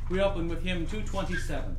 We open with hymn 227.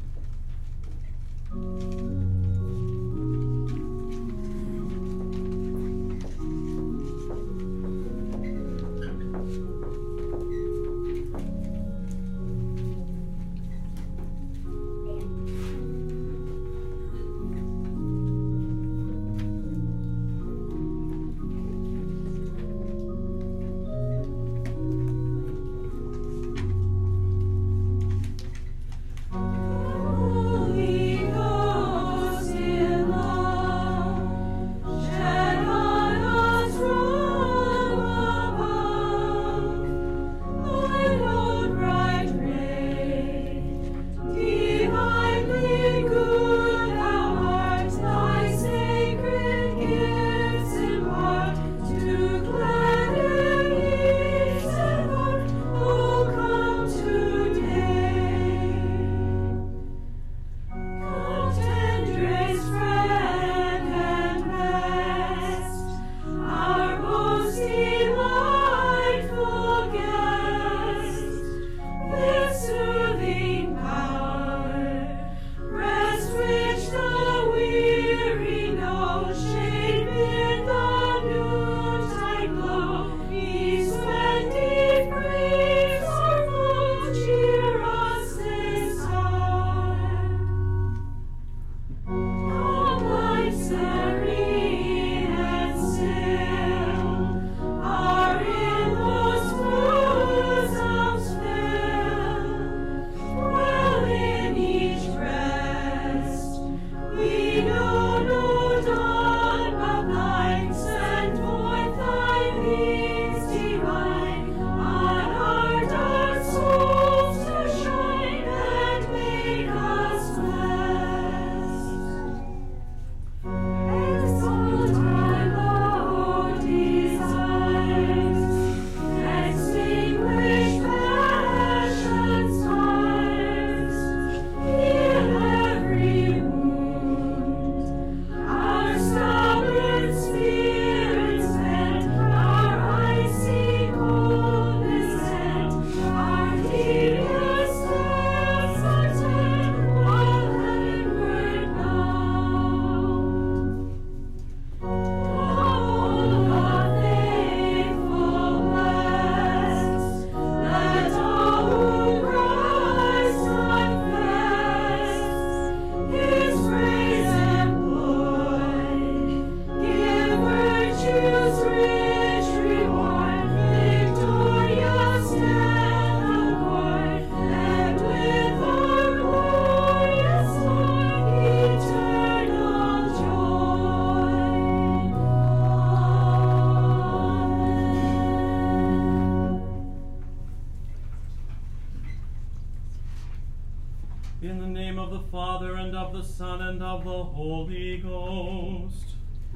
In the name of the Father, and of the Son, and of the Holy Ghost.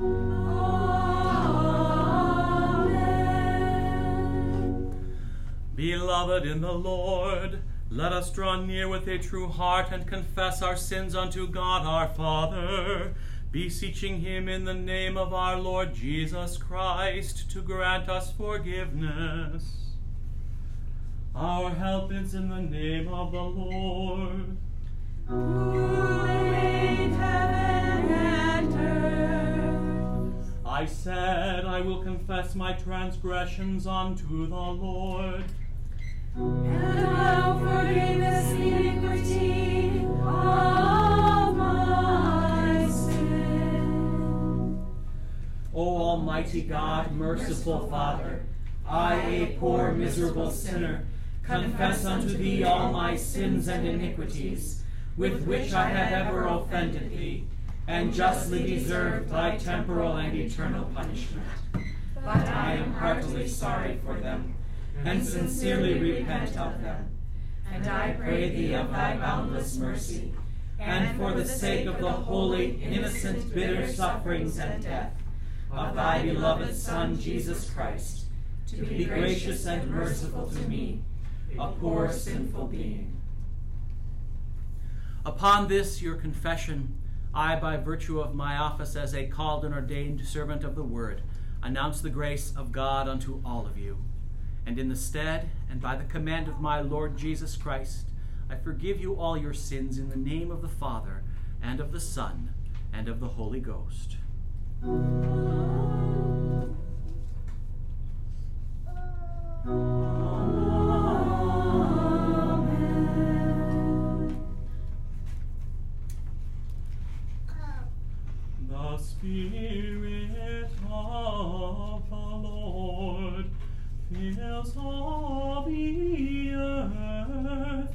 Amen. Beloved in the Lord, let us draw near with a true heart and confess our sins unto God our Father, beseeching him in the name of our Lord Jesus Christ to grant us forgiveness. Our help is in the name of the Lord, who made heaven and earth. I said, I will confess my transgressions unto the Lord, and thou forgivest the iniquity of my sin. O Almighty God, merciful Father, I, a poor miserable sinner, confess unto thee all my sins and iniquities, with which I have ever offended thee, and justly deserved thy temporal and eternal punishment. But I am heartily sorry for them, and sincerely repent of them. And I pray thee of thy boundless mercy, and for the sake of the holy, innocent, bitter sufferings and death of thy beloved Son, Jesus Christ, to be gracious and merciful to me, a poor sinful being. Upon this your confession, I, by virtue of my office as a called and ordained servant of the word, announce the grace of God unto all of you. And in the stead and by the command of my Lord Jesus Christ, I forgive you all your sins in the name of the Father, and of the Son, and of the Holy Ghost. The Spirit of the Lord fills all the earth.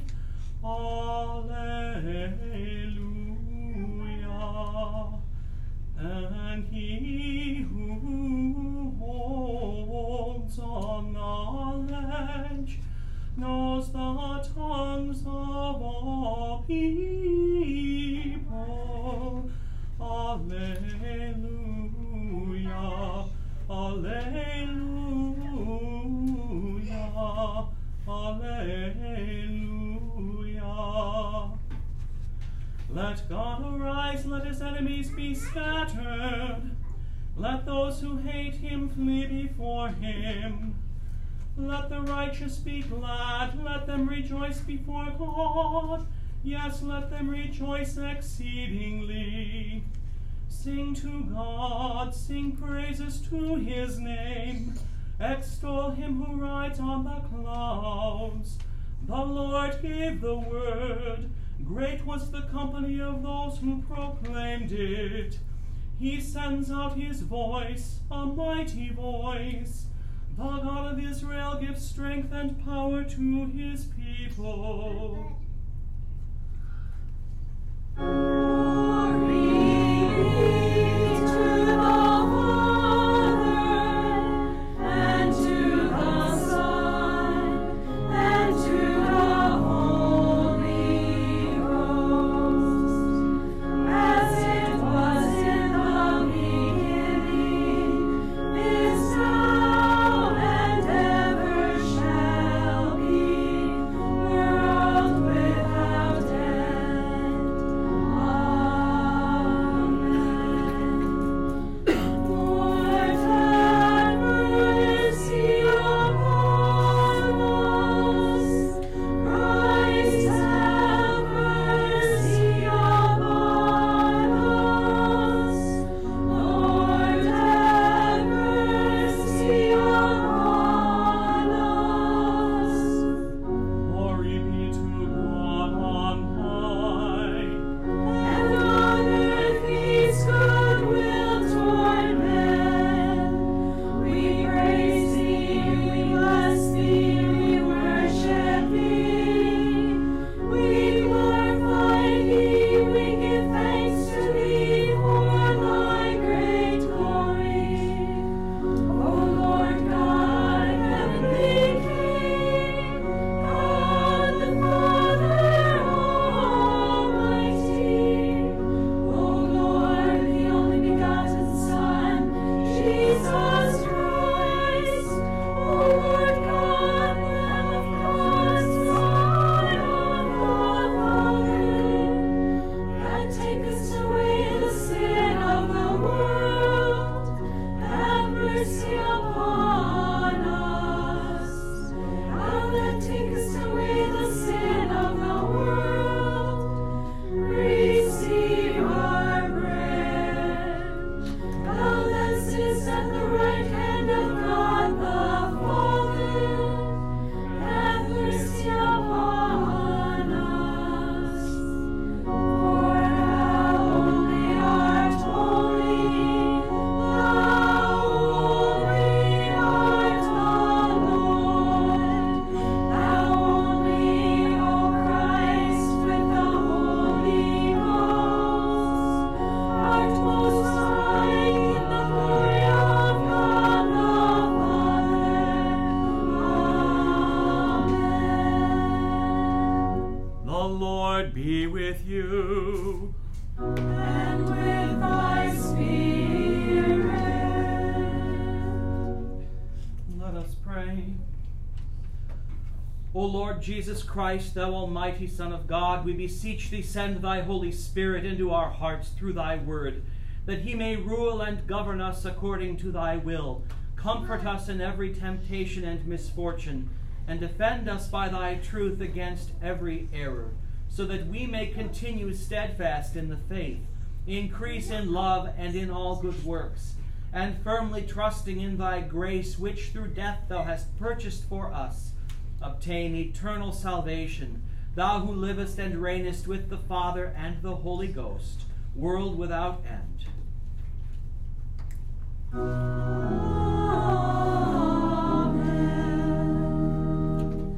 Alleluia. And he who holds on knowledge knows the tongues of all people. Alleluia, alleluia, alleluia. Let God arise, let his enemies be scattered. Let those who hate him flee before him. Let the righteous be glad, let them rejoice before God. Yes, let them rejoice exceedingly. Sing to God, sing praises to his name. Extol him who rides on the clouds. The Lord gave the word. Great was the company of those who proclaimed it. He sends out his voice, a mighty voice. The God of Israel gives strength and power to his people. O Lord Jesus Christ, thou almighty Son of God, we beseech thee, send thy Holy Spirit into our hearts through thy word, that he may rule and govern us according to thy will, comfort us in every temptation and misfortune, and defend us by thy truth against every error, so that we may continue steadfast in the faith, increase in love and in all good works, and firmly trusting in thy grace, which through death thou hast purchased for us, obtain eternal salvation, thou who livest and reignest with the Father and the Holy Ghost, world without end. Amen.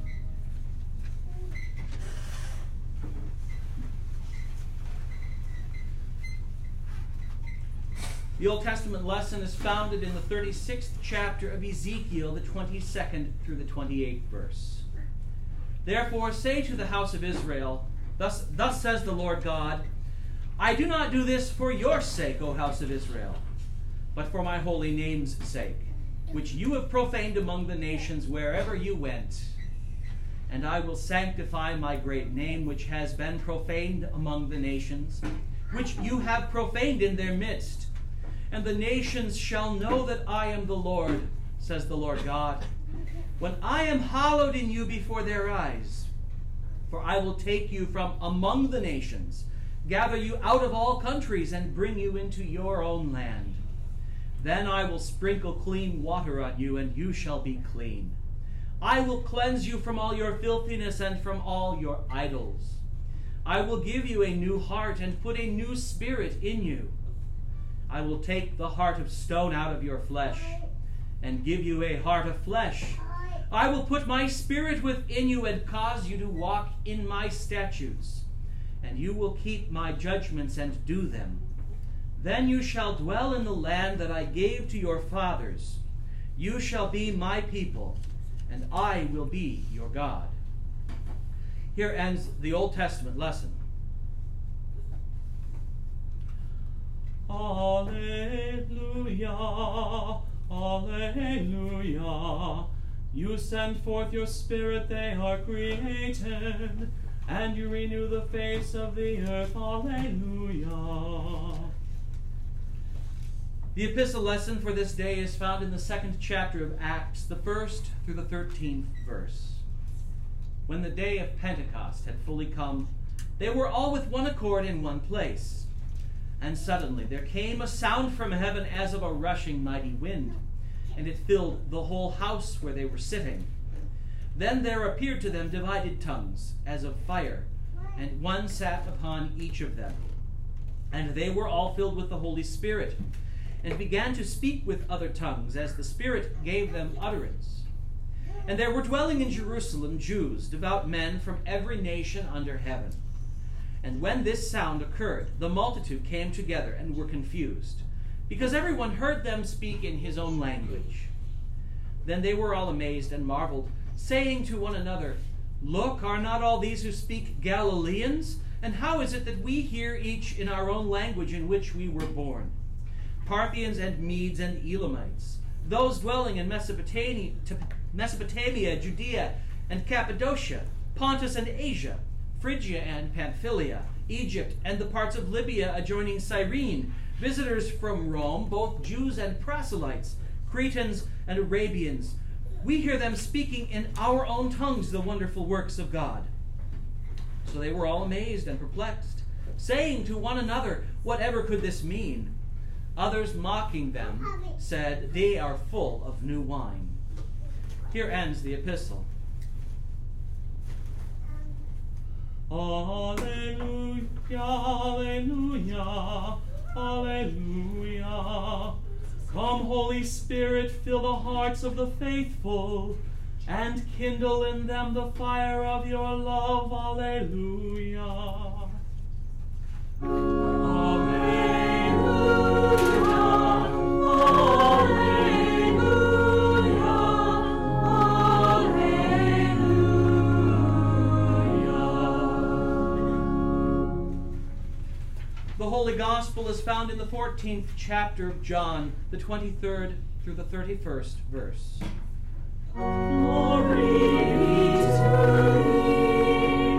The Old Testament lesson is founded in the 36th chapter of Ezekiel, the 22nd through the 28th verse. Therefore say to the house of Israel, Thus says the Lord God, I do not do this for your sake, O house of Israel, but for my holy name's sake, which you have profaned among the nations wherever you went. And I will sanctify my great name, which has been profaned among the nations, which you have profaned in their midst. And the nations shall know that I am the Lord, says the Lord God, when I am hallowed in you before their eyes. For I will take you from among the nations, gather you out of all countries, and bring you into your own land. Then I will sprinkle clean water on you, and you shall be clean. I will cleanse you from all your filthiness and from all your idols. I will give you a new heart and put a new spirit in you. I will take the heart of stone out of your flesh and give you a heart of flesh. I will put my spirit within you and cause you to walk in my statutes, and you will keep my judgments and do them. Then you shall dwell in the land that I gave to your fathers. You shall be my people, and I will be your God. Here ends the Old Testament lesson. Alleluia, alleluia. You send forth your Spirit, they are created, and you renew the face of the earth. Alleluia. The epistle lesson for this day is found in the 2nd chapter of Acts, the 1st through the 13th verse. When the day of Pentecost had fully come, they were all with one accord in one place. And suddenly there came a sound from heaven as of a rushing mighty wind, and it filled the whole house where they were sitting. Then there appeared to them divided tongues, as of fire, and one sat upon each of them. And they were all filled with the Holy Spirit, and began to speak with other tongues, as the Spirit gave them utterance. And there were dwelling in Jerusalem Jews, devout men from every nation under heaven. And when this sound occurred, the multitude came together and were confused, because everyone heard them speak in his own language. Then they were all amazed and marveled, saying to one another, Look, are not all these who speak Galileans? And how is it that we hear each in our own language in which we were born? Parthians and Medes and Elamites, those dwelling in Mesopotamia, Judea and Cappadocia, Pontus and Asia, Phrygia and Pamphylia, Egypt and the parts of Libya adjoining Cyrene, visitors from Rome, both Jews and proselytes, Cretans and Arabians. We hear them speaking in our own tongues the wonderful works of God. So they were all amazed and perplexed, saying to one another, Whatever could this mean? Others, mocking them, said, They are full of new wine. Here ends the epistle. Alleluia, alleluia, alleluia. Come, Holy Spirit, fill the hearts of the faithful, and kindle in them the fire of your love. Alleluia. The Holy Gospel is found in the 14th chapter of John, the 23rd through the 31st verse. Glory be to thee,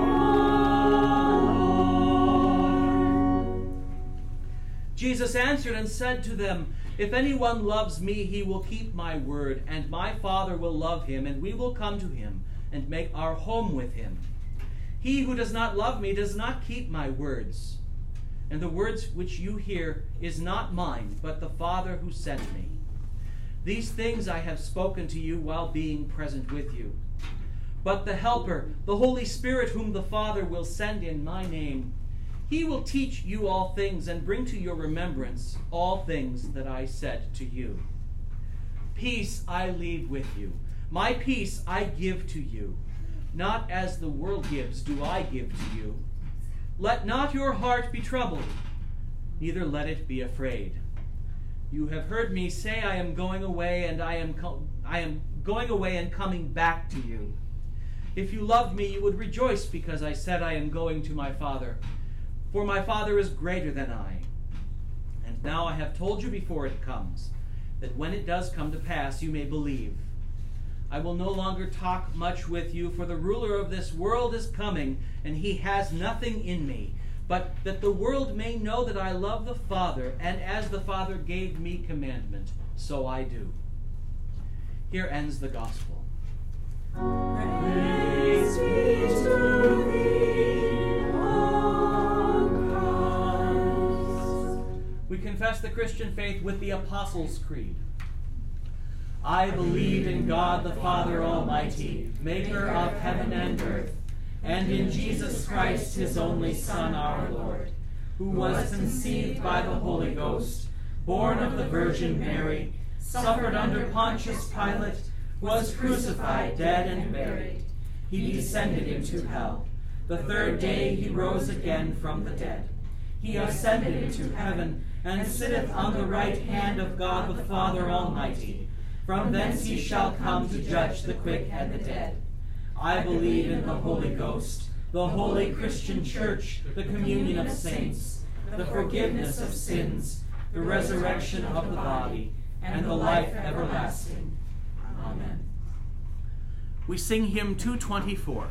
O Lord. Jesus answered and said to them, If anyone loves me, he will keep my word, and my Father will love him, and we will come to him and make our home with him. He who does not love me does not keep my words. And the words which you hear is not mine, but the Father who sent me. These things I have spoken to you while being present with you. But the Helper, the Holy Spirit, whom the Father will send in my name, he will teach you all things and bring to your remembrance all things that I said to you. Peace I leave with you. My peace I give to you. Not as the world gives do I give to you. Let not your heart be troubled, neither let it be afraid. You have heard me say I am going away, and I am going away and coming back to you. If you loved me, you would rejoice because I said I am going to my Father. For my Father is greater than I. And now I have told you before it comes, that when it does come to pass, you may believe. I will no longer talk much with you, for the ruler of this world is coming, and he has nothing in me. But that the world may know that I love the Father, and as the Father gave me commandment, so I do. Here ends the Gospel. Praise be to thee, O Christ. We confess the Christian faith with the Apostles' Creed. I believe in God the Father Almighty, maker of heaven and earth, and in Jesus Christ, his only Son, our Lord, who was conceived by the Holy Ghost, born of the Virgin Mary, suffered under Pontius Pilate, was crucified, dead, and buried. He descended into hell. The third day he rose again from the dead. He ascended into heaven, and sitteth on the right hand of God the Father Almighty. From thence he shall come to judge the quick and the dead. I believe in the Holy Ghost, the holy Christian Church, the communion of saints, the forgiveness of sins, the resurrection of the body, and the life everlasting. Amen. We sing hymn 224.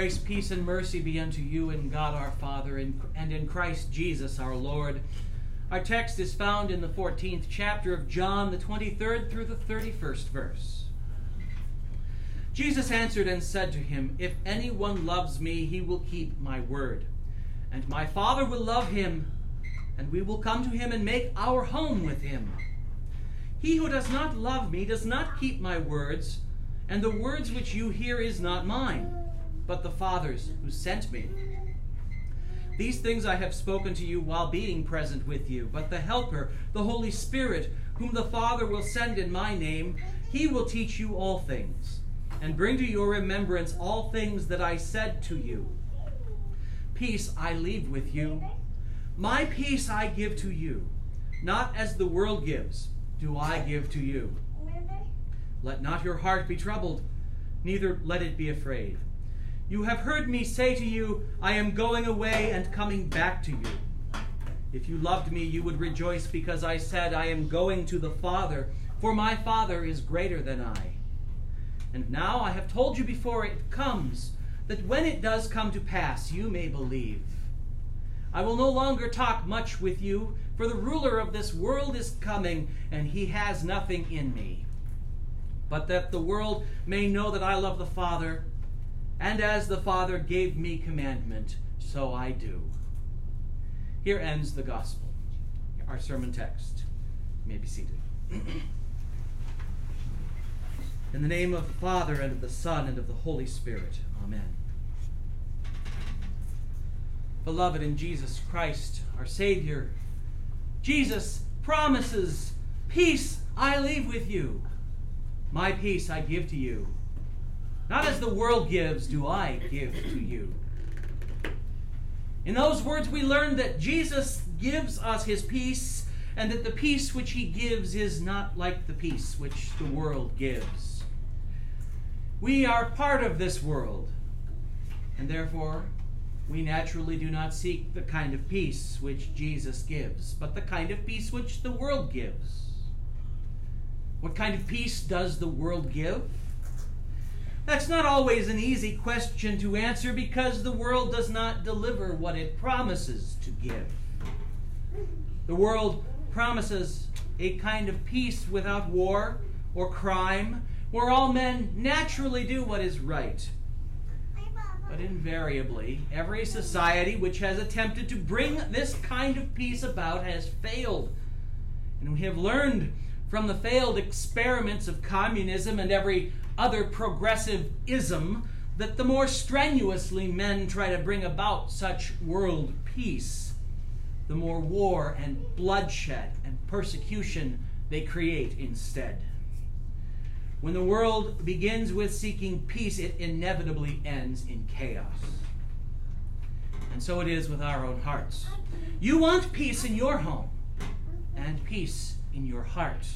Grace, peace, and mercy be unto you in God our Father and in Christ Jesus our Lord. Our text is found in the 14th chapter of John, the 23rd through the 31st verse. Jesus answered and said to him, "If anyone loves me, he will keep my word. And my Father will love him, and we will come to him and make our home with him. He who does not love me does not keep my words, and the words which you hear is not mine, but the Father's who sent me. These things I have spoken to you while being present with you, but the Helper, the Holy Spirit, whom the Father will send in my name, he will teach you all things, and bring to your remembrance all things that I said to you. Peace I leave with you. My peace I give to you. Not as the world gives, do I give to you. Let not your heart be troubled, neither let it be afraid. You have heard me say to you, I am going away and coming back to you. If you loved me, you would rejoice because I said, I am going to the Father, for my Father is greater than I. And now I have told you before it comes, that when it does come to pass, you may believe. I will no longer talk much with you, for the ruler of this world is coming, and he has nothing in me. But that the world may know that I love the Father, and as the Father gave me commandment, so I do." Here ends the Gospel, our sermon text. You may be seated. In the name of the Father, and of the Son, and of the Holy Spirit. Amen. Beloved in Jesus Christ, our Savior, Jesus promises, "Peace I leave with you. My peace I give to you. Not as the world gives, do I give to you." In those words, we learn that Jesus gives us his peace, and that the peace which he gives is not like the peace which the world gives. We are part of this world, and therefore we naturally do not seek the kind of peace which Jesus gives, but the kind of peace which the world gives. What kind of peace does the world give? That's not always an easy question to answer, because the world does not deliver what it promises to give. The world promises a kind of peace without war or crime, where all men naturally do what is right. But invariably, every society which has attempted to bring this kind of peace about has failed. And we have learned from the failed experiments of communism and every other progressive ism that the more strenuously men try to bring about such world peace, the more war and bloodshed and persecution they create instead. When the world begins with seeking peace, it inevitably ends in chaos. And so it is with our own hearts. You want peace in your home and peace in your heart.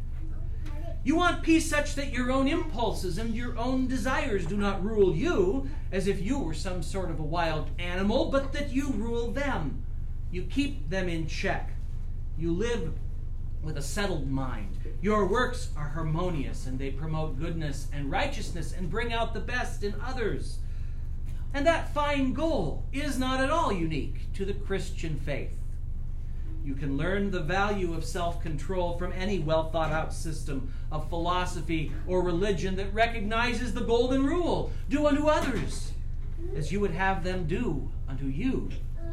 You want peace such that your own impulses and your own desires do not rule you, as if you were some sort of a wild animal, but that you rule them. You keep them in check. You live with a settled mind. Your works are harmonious, and they promote goodness and righteousness and bring out the best in others. And that fine goal is not at all unique to the Christian faith. You can learn the value of self-control from any well-thought-out system of philosophy or religion that recognizes the golden rule: do unto others as you would have them do unto you.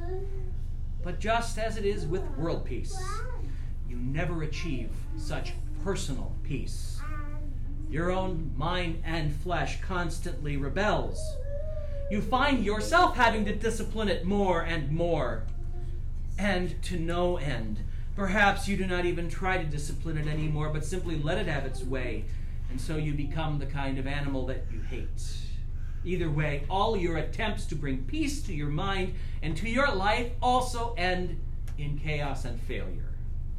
But just as it is with world peace, you never achieve such personal peace. Your own mind and flesh constantly rebels. You find yourself having to discipline it more and more, and to no end. Perhaps you do not even try to discipline it anymore, but simply let it have its way, and so you become the kind of animal that you hate. Either way, all your attempts to bring peace to your mind and to your life also end in chaos and failure.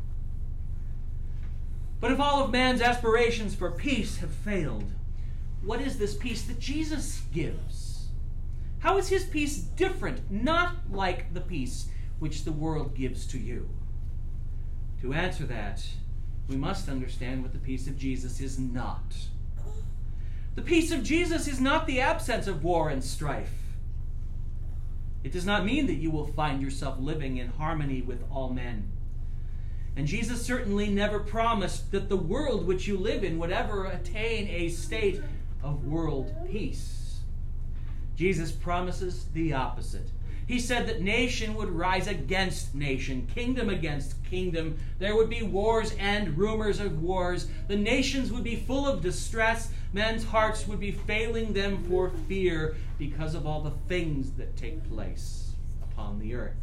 But if all of man's aspirations for peace have failed, what is this peace that Jesus gives? How is his peace different, not like the peace which the world gives to you? To answer that, we must understand what the peace of Jesus is not. The peace of Jesus is not the absence of war and strife. It does not mean that you will find yourself living in harmony with all men. And Jesus certainly never promised that the world which you live in would ever attain a state of world peace. Jesus promises the opposite. He said that nation would rise against nation, kingdom against kingdom. There would be wars and rumors of wars. The nations would be full of distress. Men's hearts would be failing them for fear because of all the things that take place upon the earth.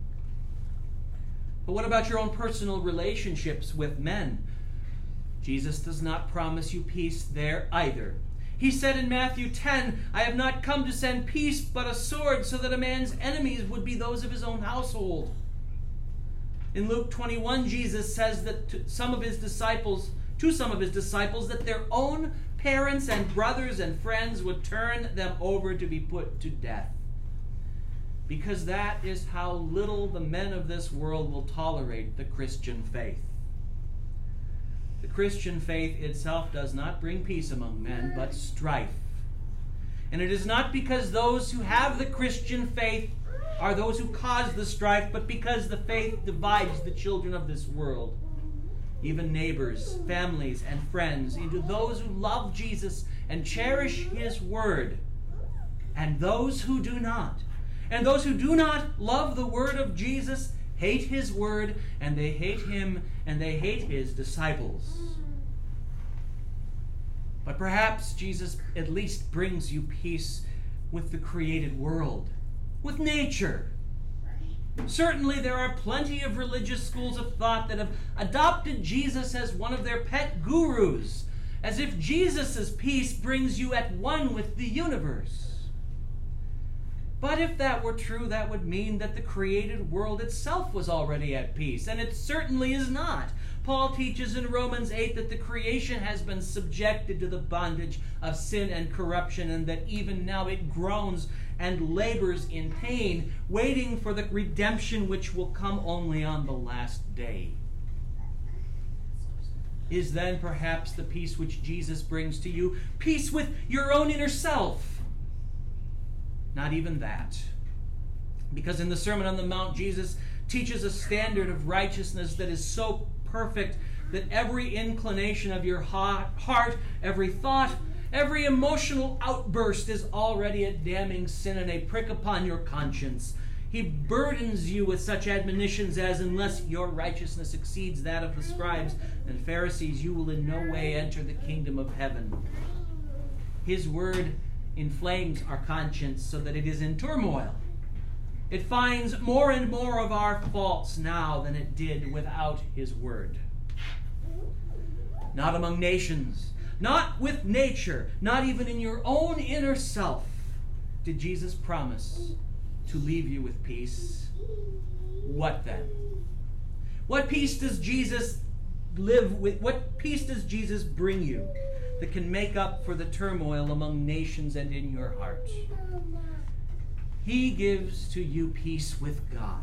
But what about your own personal relationships with men? Jesus does not promise you peace there either. He said in Matthew 10, I have not come to send peace but a sword, so that a man's enemies would be those of his own household. In Luke 21, Jesus says that to some of his disciples, that their own parents and brothers and friends would turn them over to be put to death. Because that is how little the men of this world will tolerate the Christian faith. The Christian faith itself does not bring peace among men, but strife. And it is not because those who have the Christian faith are those who cause the strife, but because the faith divides the children of this world, even neighbors, families, and friends, into those who love Jesus and cherish his word, and those who do not. And those who do not love the word of Jesus hate his word, and they hate him, and they hate his disciples. But perhaps Jesus at least brings you peace with the created world, with nature. Certainly there are plenty of religious schools of thought that have adopted Jesus as one of their pet gurus, as if Jesus' peace brings you at one with the universe. But if that were true, that would mean that the created world itself was already at peace, and it certainly is not. Paul teaches in Romans 8 that the creation has been subjected to the bondage of sin and corruption, and that even now it groans and labors in pain, waiting for the redemption which will come only on the last day. Is then perhaps the peace which Jesus brings to you peace with your own inner self? Not even that. Because in the Sermon on the Mount, Jesus teaches a standard of righteousness that is so perfect that every inclination of your heart, every thought, every emotional outburst is already a damning sin and a prick upon your conscience. He burdens you with such admonitions as, unless your righteousness exceeds that of the scribes and Pharisees, you will in no way enter the kingdom of heaven. His word inflames our conscience so that it is in turmoil. It finds more and more of our faults now than it did without his word. Not among nations, not with nature, not even in your own inner self did Jesus promise to leave you with peace. What then? What peace does Jesus live with? What peace does Jesus bring you that can make up for the turmoil among nations and in your heart? He gives to you peace with God.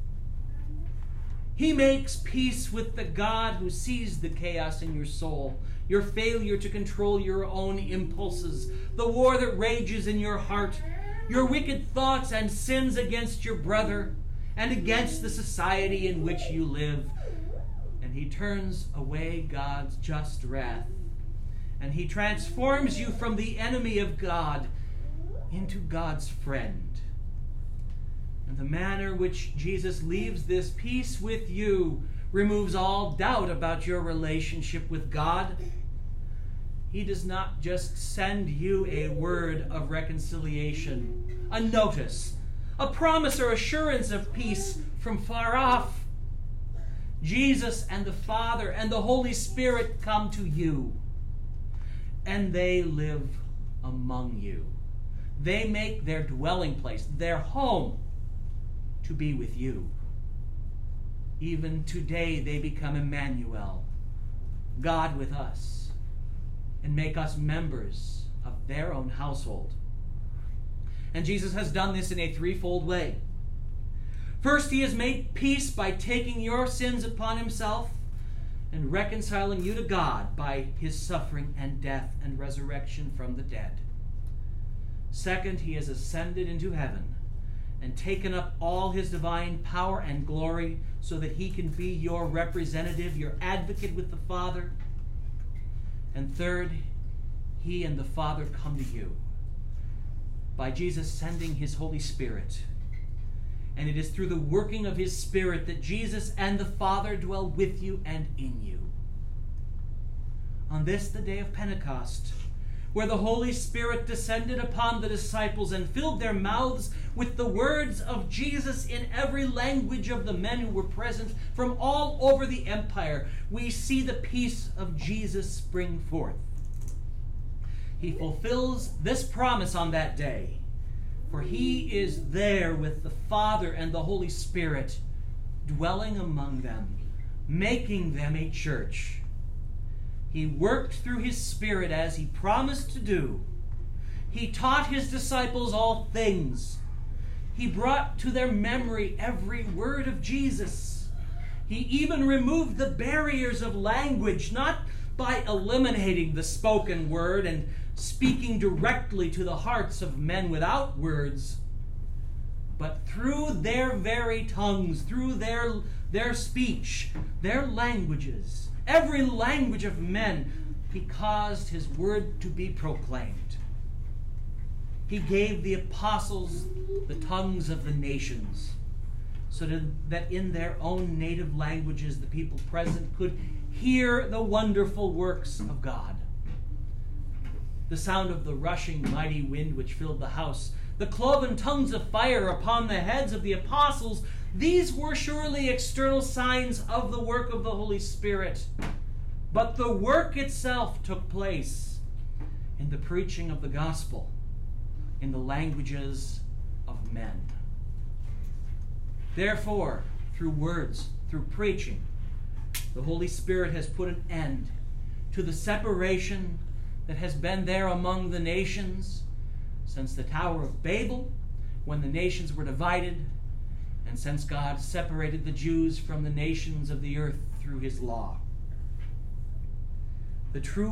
He makes peace with the God who sees the chaos in your soul, your failure to control your own impulses, the war that rages in your heart, your wicked thoughts and sins against your brother and against the society in which you live. And he turns away God's just wrath, and he transforms you from the enemy of God into God's friend. And the manner which Jesus leaves this peace with you removes all doubt about your relationship with God. He does not just send you a word of reconciliation, a notice, a promise or assurance of peace from far off. Jesus and the Father and the Holy Spirit come to you, and they live among you. They make their dwelling place, their home, to be with you. Even today they become Emmanuel, God with us, and make us members of their own household. And Jesus has done this in a threefold way. First, he has made peace by taking your sins upon himself and reconciling you to God by his suffering and death and resurrection from the dead. Second, he has ascended into heaven and taken up all his divine power and glory so that he can be your representative, your advocate with the Father. And third, he and the Father come to you by Jesus sending his Holy Spirit. And it is through the working of his Spirit that Jesus and the Father dwell with you and in you. On this, the day of Pentecost, where the Holy Spirit descended upon the disciples and filled their mouths with the words of Jesus in every language of the men who were present from all over the empire, we see the peace of Jesus spring forth. He fulfills this promise on that day, for he is there with the Father and the Holy Spirit, dwelling among them, making them a church. He worked through his Spirit as he promised to do. He taught his disciples all things. He brought to their memory every word of Jesus. He even removed the barriers of language, not by eliminating the spoken word and speaking directly to the hearts of men without words, but through their very tongues, through their speech, their languages, every language of men, he caused his word to be proclaimed. He gave the apostles the tongues of the nations, so that in their own native languages the people present could hear the wonderful works of God. The sound of the rushing mighty wind which filled the house, the cloven tongues of fire upon the heads of the apostles, these were surely external signs of the work of the Holy Spirit. But the work itself took place in the preaching of the gospel in the languages of men. Therefore, through words, through preaching, the Holy Spirit has put an end to the separation that has been there among the nations since the Tower of Babel, when the nations were divided, and since God separated the Jews from the nations of the earth through his law. The true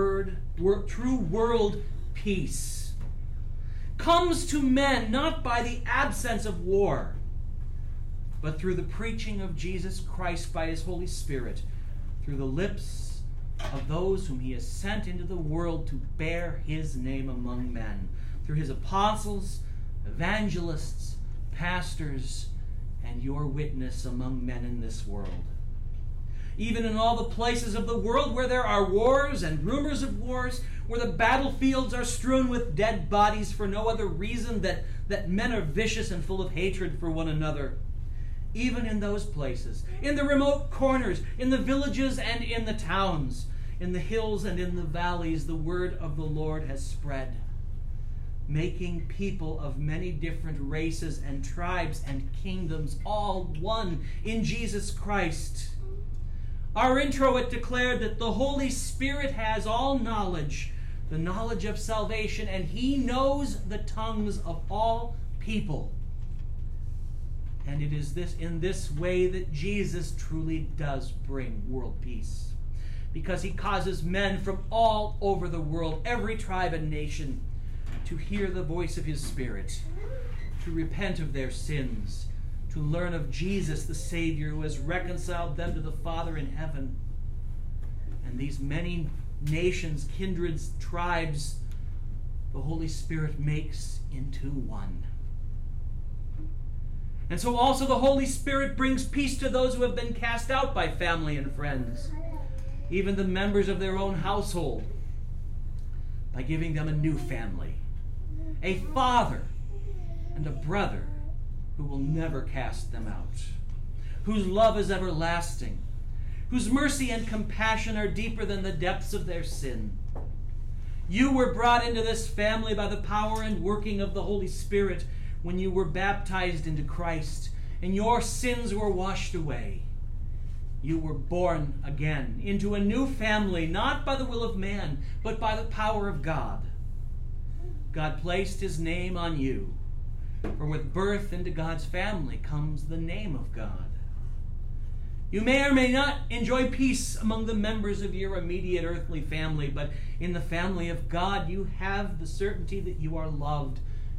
world peace comes to men not by the absence of war, but through the preaching of Jesus Christ by his Holy Spirit, through the lips of those whom he has sent into the world to bear his name among men, through his apostles, evangelists, pastors, and your witness among men in this world. Even in all the places of the world where there are wars and rumors of wars, where the battlefields are strewn with dead bodies for no other reason that men are vicious and full of hatred for one another. Even in those places, in the remote corners, in the villages and in the towns, in the hills and in the valleys, the word of the Lord has spread, making people of many different races and tribes and kingdoms all one in Jesus Christ. Our introit declared that the Holy Spirit has all knowledge, the knowledge of salvation, and he knows the tongues of all people. And it is in this way that Jesus truly does bring world peace, because he causes men from all over the world, every tribe and nation, to hear the voice of his Spirit, to repent of their sins, to learn of Jesus, the Savior, who has reconciled them to the Father in heaven. And these many nations, kindreds, tribes, the Holy Spirit makes into one. And so also the Holy Spirit brings peace to those who have been cast out by family and friends, even the members of their own household, by giving them a new family, a father and a brother who will never cast them out, whose love is everlasting, whose mercy and compassion are deeper than the depths of their sin. You were brought into this family by the power and working of the Holy Spirit when you were baptized into Christ, and your sins were washed away. You were born again into a new family, not by the will of man, but by the power of God. God placed his name on you, for with birth into God's family comes the name of God. You may or may not enjoy peace among the members of your immediate earthly family, but in the family of God you have the certainty that you are loved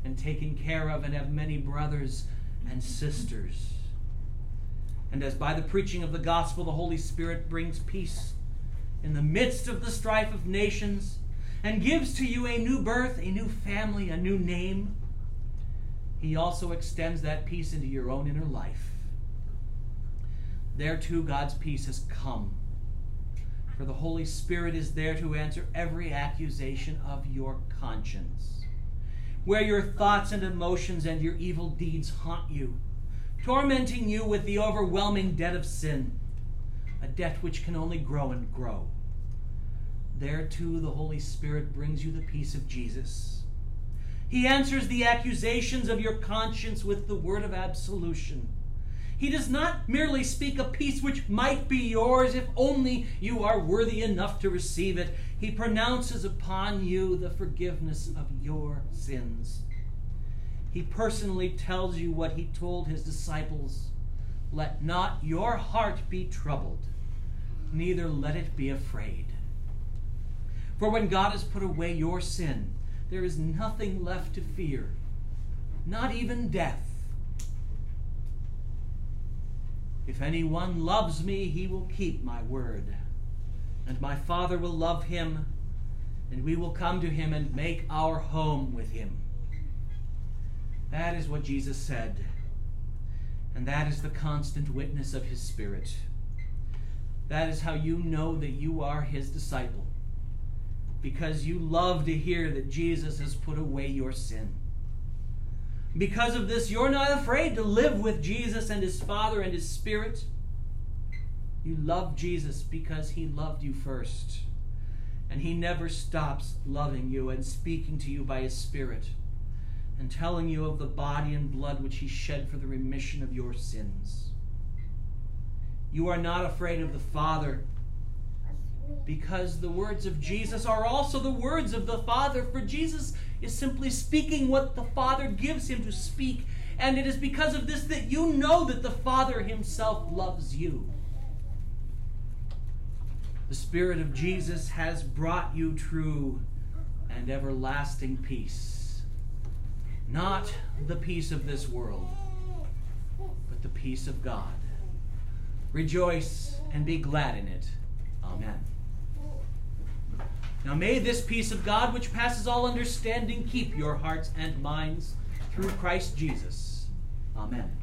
and taken care of and have many brothers and sisters. And as by the preaching of the gospel the Holy Spirit brings peace in the midst of the strife of nations and gives to you a new birth, a new family, a new name, he also extends that peace into your own inner life. There too God's peace has come, for the Holy Spirit is there to answer every accusation of your conscience, where your thoughts and emotions and your evil deeds haunt you, tormenting you with the overwhelming debt of sin, a debt which can only grow and grow. There too the Holy Spirit brings you the peace of Jesus. He answers the accusations of your conscience with the word of absolution. He does not merely speak a peace which might be yours if only you are worthy enough to receive it. He pronounces upon you the forgiveness of your sins. He personally tells you what he told his disciples. Let not your heart be troubled, neither let it be afraid. For when God has put away your sin, there is nothing left to fear, not even death. If anyone loves me, he will keep my word, and my Father will love him, and we will come to him and make our home with him. That is what Jesus said, and that is the constant witness of his Spirit. That is how you know that you are his disciple, because you love to hear that Jesus has put away your sin. Because of this, you're not afraid to live with Jesus and his Father and his Spirit. You love Jesus because he loved you first, and he never stops loving you and speaking to you by his Spirit and telling you of the body and blood which he shed for the remission of your sins. You are not afraid of the Father, because the words of Jesus are also the words of the Father, for Jesus is simply speaking what the Father gives him to speak, and it is because of this that you know that the Father himself loves you. The Spirit of Jesus has brought you true and everlasting peace, not the peace of this world, but the peace of God. Rejoice and be glad in it. Amen. Now may this peace of God, which passes all understanding, keep your hearts and minds through Christ Jesus. Amen.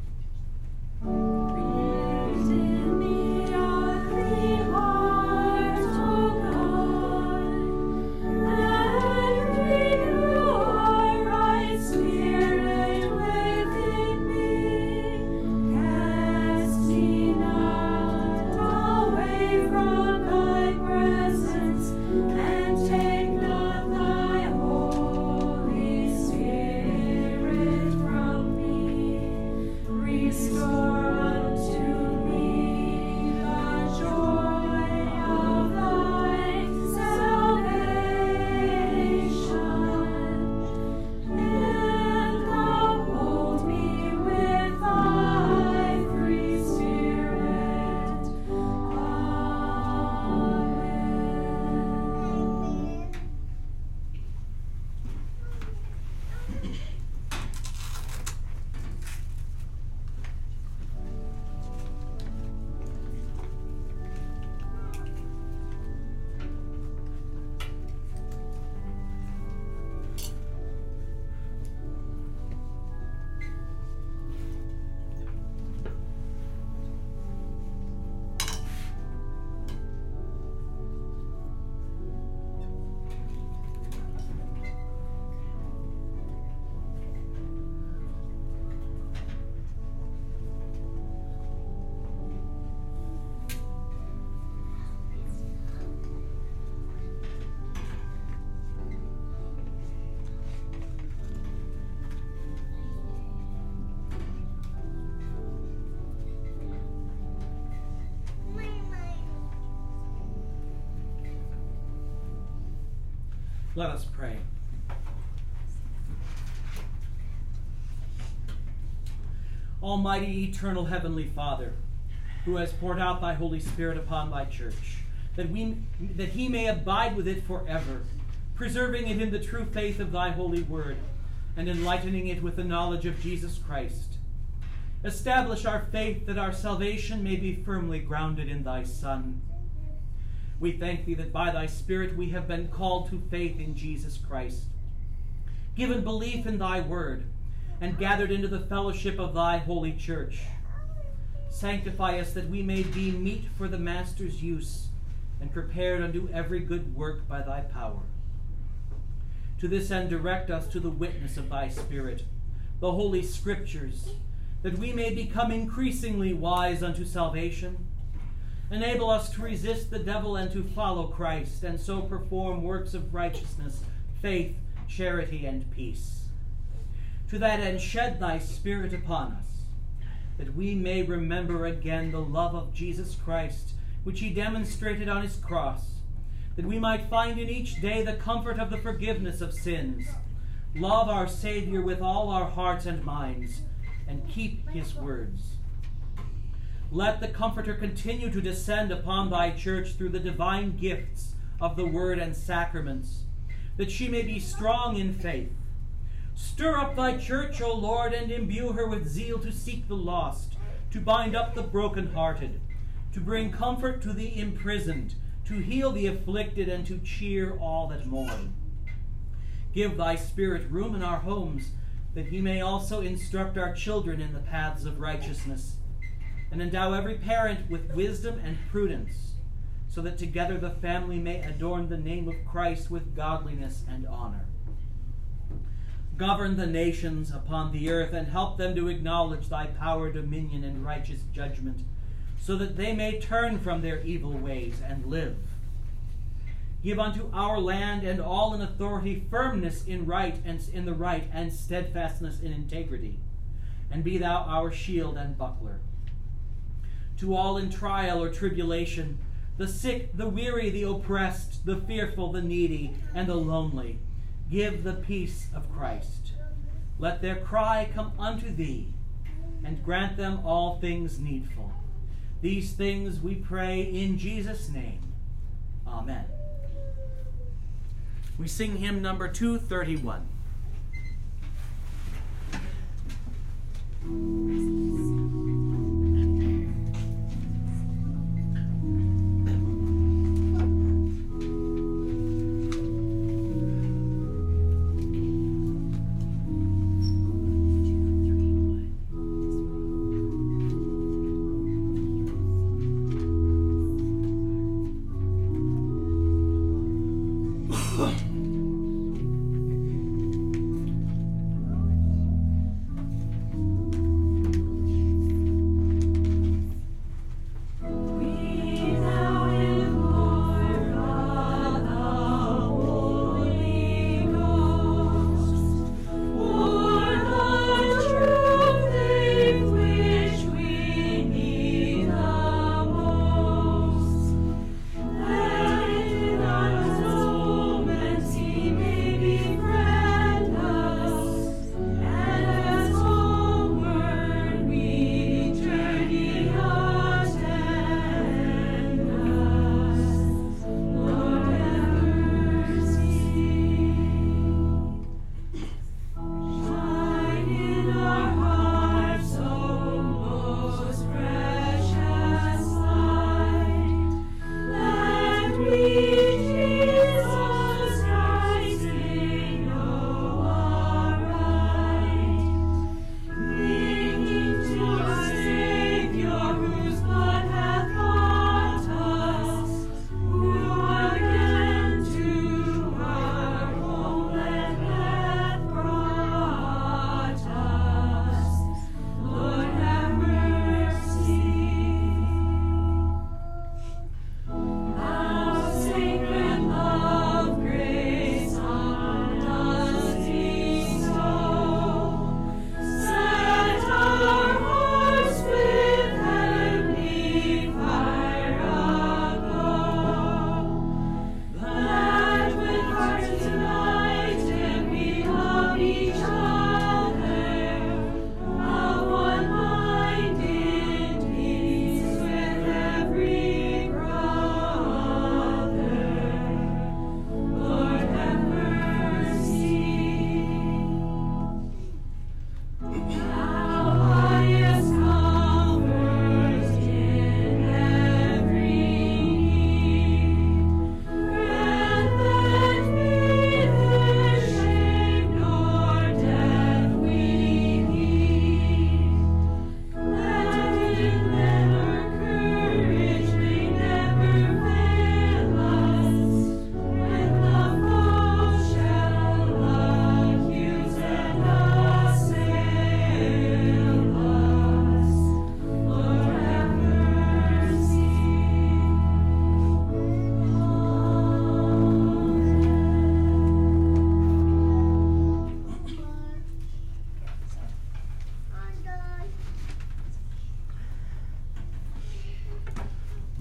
Let us pray. Almighty, eternal, heavenly Father, who has poured out thy Holy Spirit upon thy church, that he may abide with it forever, preserving it in the true faith of thy holy word, and enlightening it with the knowledge of Jesus Christ. Establish our faith that our salvation may be firmly grounded in thy Son. We thank thee that by thy Spirit we have been called to faith in Jesus Christ, given belief in thy word, and gathered into the fellowship of thy holy church. Sanctify us that we may be meet for the Master's use, and prepared unto every good work by thy power. To this end direct us to the witness of thy Spirit, the holy Scriptures, that we may become increasingly wise unto salvation. Enable us to resist the devil and to follow Christ, and so perform works of righteousness, faith, charity, and peace. To that end shed thy Spirit upon us, that we may remember again the love of Jesus Christ, which he demonstrated on his cross, that we might find in each day the comfort of the forgiveness of sins, love our Savior with all our hearts and minds, and keep his words. Let the Comforter continue to descend upon thy church through the divine gifts of the word and sacraments, that she may be strong in faith. Stir up thy church, O Lord, and imbue her with zeal to seek the lost, to bind up the brokenhearted, to bring comfort to the imprisoned, to heal the afflicted, and to cheer all that mourn. Give thy Spirit room in our homes, that he may also instruct our children in the paths of righteousness, and endow every parent with wisdom and prudence, so that together the family may adorn the name of Christ with godliness and honor. Govern the nations upon the earth, and help them to acknowledge thy power, dominion, and righteous judgment, so that they may turn from their evil ways and live. Give unto our land and all in authority firmness in the right and steadfastness in integrity, and be thou our shield and buckler. To all in trial or tribulation, the sick, the weary, the oppressed, the fearful, the needy, and the lonely, give the peace of Christ. Let their cry come unto thee, and grant them all things needful. These things we pray in Jesus' name. Amen. We sing hymn number 231.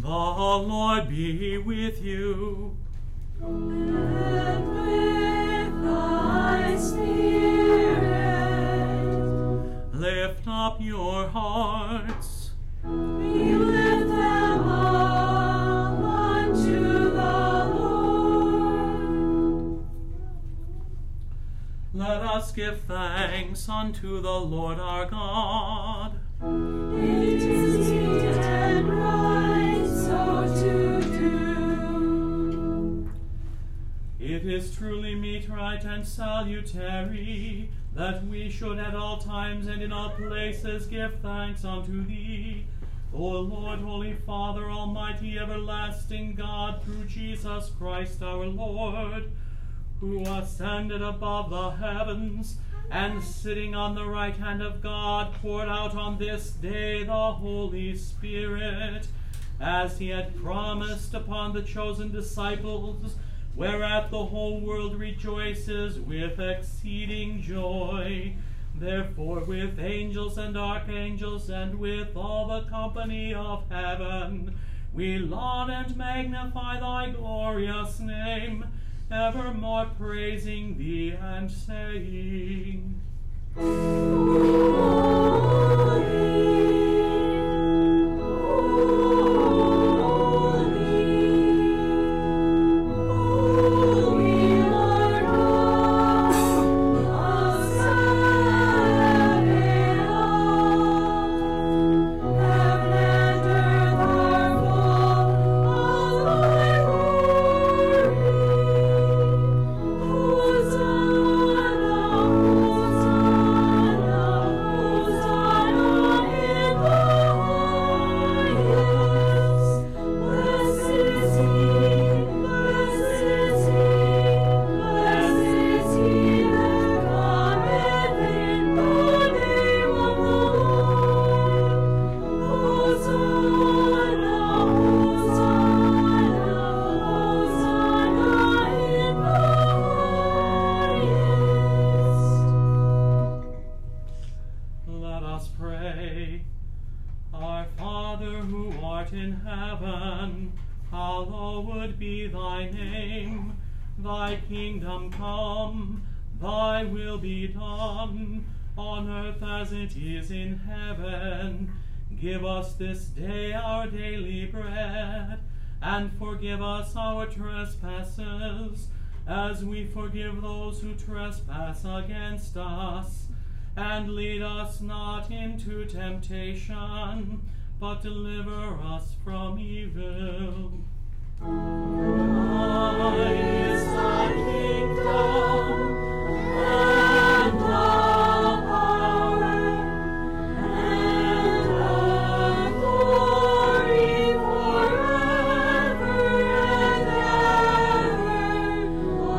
Lord be with you. And with thy spirit. Lift up your hearts. We lift them up unto the Lord. Let us give thanks unto the Lord our God. It is meet and right so to do. It is truly meet, right, and salutary that we should at all times and in all places give thanks unto thee, O Lord, Holy Father, Almighty, everlasting God, through Jesus Christ our Lord, who ascended above the heavens, and sitting on the right hand of God, poured out on this day the Holy Spirit, as he had promised upon the chosen disciples, whereat the whole world rejoices with exceeding joy. Therefore with angels and archangels, and with all the company of heaven, we laud and magnify thy glorious name, evermore praising thee and saying, hallowed be thy name. Thy kingdom come, thy will be done, on earth as it is in heaven. Give us this day our daily bread, and forgive us our trespasses, as we forgive those who trespass against us. And lead us not into temptation, but deliver us from evil. Thine is the kingdom, and the power, and the glory forever and ever.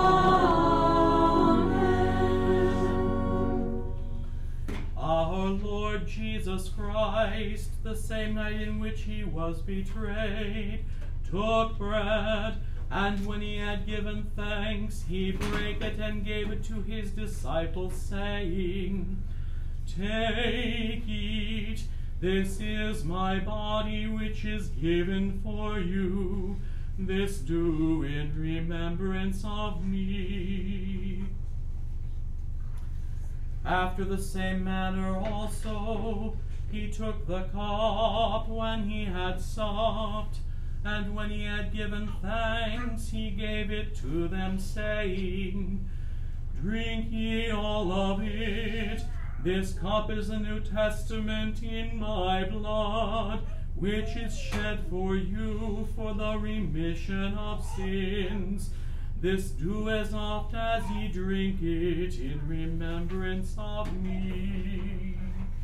Amen. Our Lord Jesus Christ, the same night in which he was betrayed, took bread, and when he had given thanks, he brake it and gave it to his disciples, saying, Take, eat, this is my body which is given for you. This do in remembrance of me. After the same manner also he took the cup when he had supped, and when he had given thanks, he gave it to them, saying, Drink ye all of it. This cup is the New Testament in my blood, which is shed for you for the remission of sins. This do as oft as ye drink it in remembrance of me.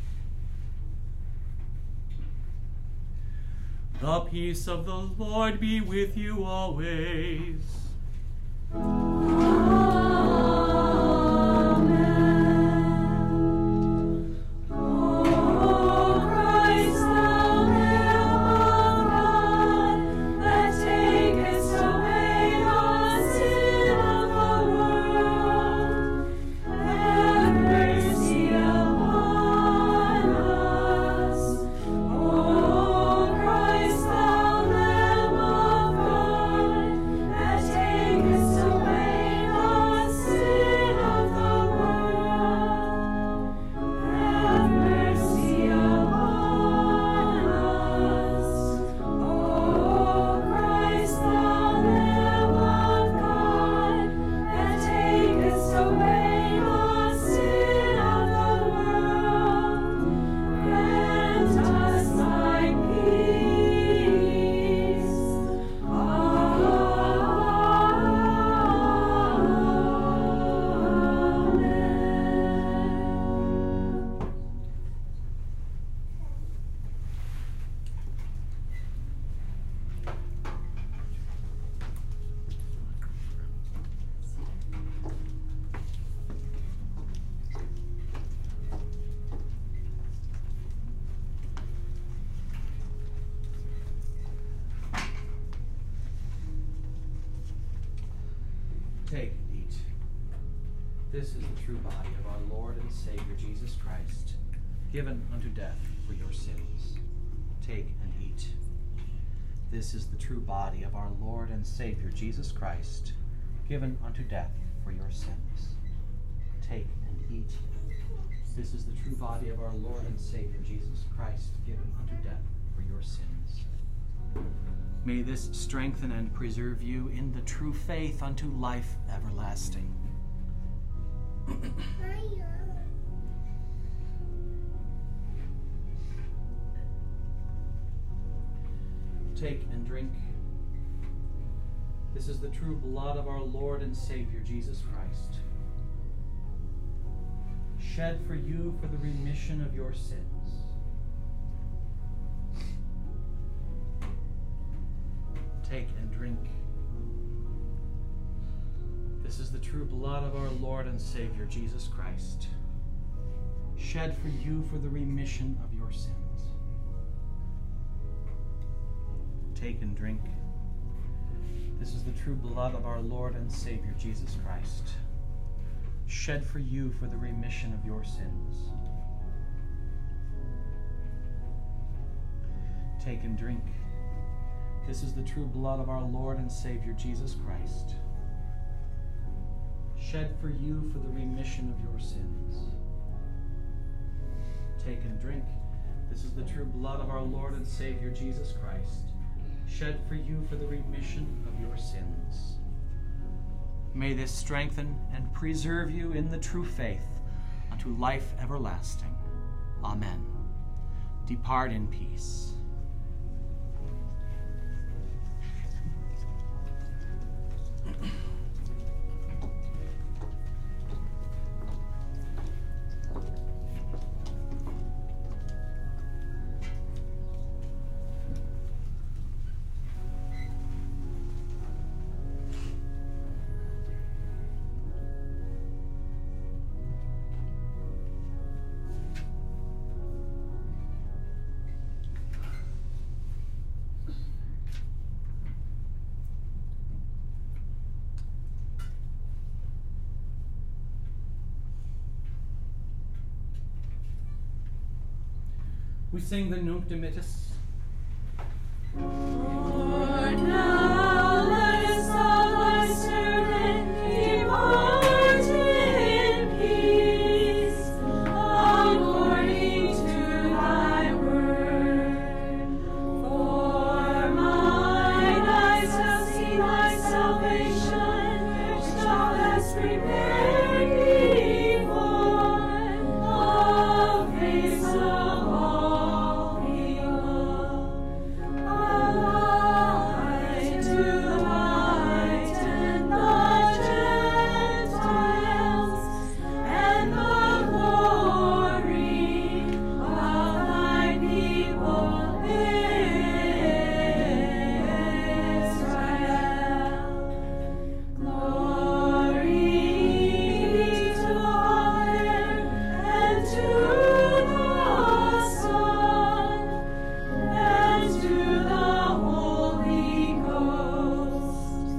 The peace of the Lord be with you always. Amen. O Christ, thou Lamb of God, that takest away the sin of the world, have mercy upon us. O Christ, thou This is the true body of our Lord and Savior Jesus Christ, given unto death for your sins. Take and eat. This is the true body of our Lord and Savior Jesus Christ, given unto death for your sins. Take and eat. This is the true body of our Lord and Savior Jesus Christ, given unto death for your sins. May this strengthen and preserve you in the true faith unto life everlasting. Take and drink. This is the true blood of our Lord and Savior Jesus Christ, shed for you for the remission of your sins. Take and drink. This is the true blood of our Lord and Savior Jesus Christ, shed for you for the remission of your sins. Take and drink. This is the true blood of our Lord and Savior Jesus Christ, shed for you for the remission of your sins. Take and drink. This is the true blood of our Lord and Savior Jesus Christ, shed for you for the remission of your sins. Take and drink. This is the true blood of our Lord and Savior Jesus Christ, shed for you for the remission of your sins. May this strengthen and preserve you in the true faith unto life everlasting. Amen. Depart in peace. We sing the Nunc Dimittis. Lord, now lettest thou thy servant depart in peace, according to thy word. For mine eyes have seen thy salvation, which thou hast prepared before the face of all people. Alive to lighten the Gentiles, and the glory of thy people Israel. Glory be to the Father, and to the Son, and to the Holy Ghost,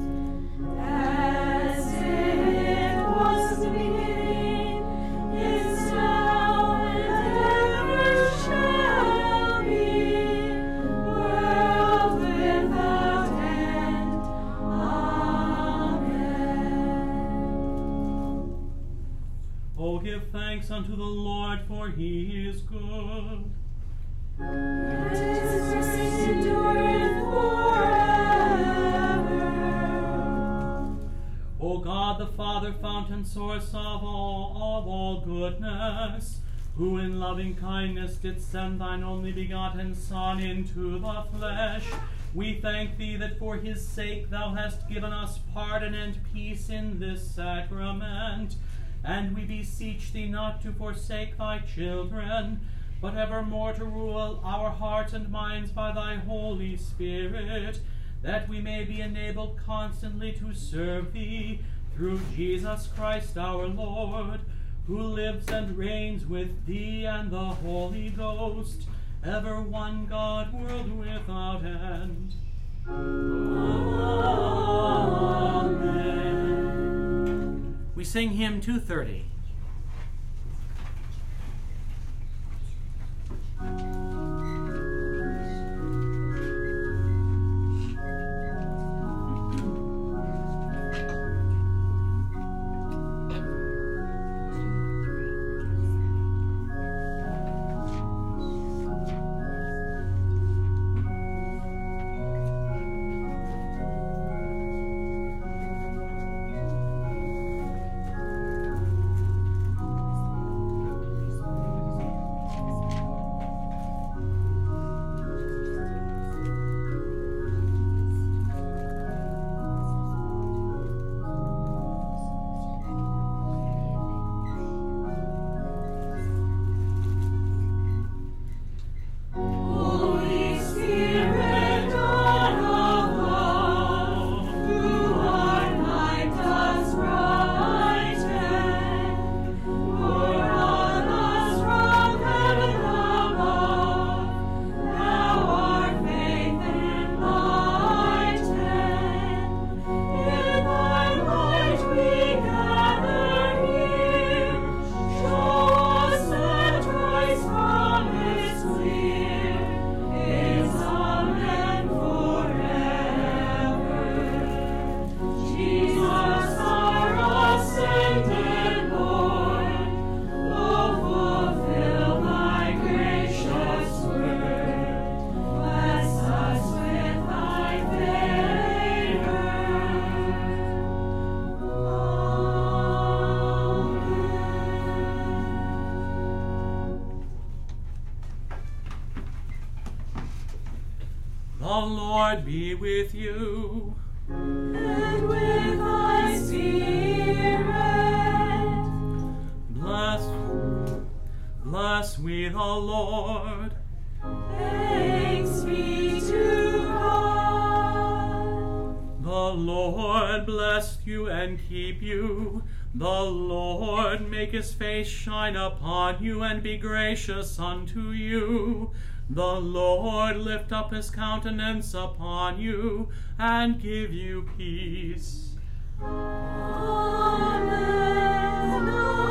as it was in the beginning, is now, and ever shall be, world without end. Amen. Oh, give thanks unto the Lord, for he is good. His mercy endureth forever. O God, the Father, fountain, source of all goodness, who in loving kindness didst send thine only begotten Son into the flesh, we thank thee that for his sake thou hast given us pardon and peace in this sacrament. And we beseech thee not to forsake thy children, but evermore to rule our hearts and minds by thy Holy Spirit, that we may be enabled constantly to serve thee through Jesus Christ our Lord, who lives and reigns with thee and the Holy Ghost, ever one God, world without end. Amen. We sing hymn 230. The Lord be with you. And with thy spirit. Bless we the Lord. Thanks be to God. The Lord bless you and keep you. The Lord make his face shine upon you and be gracious unto you. The Lord lift up his countenance upon you and give you peace. Amen.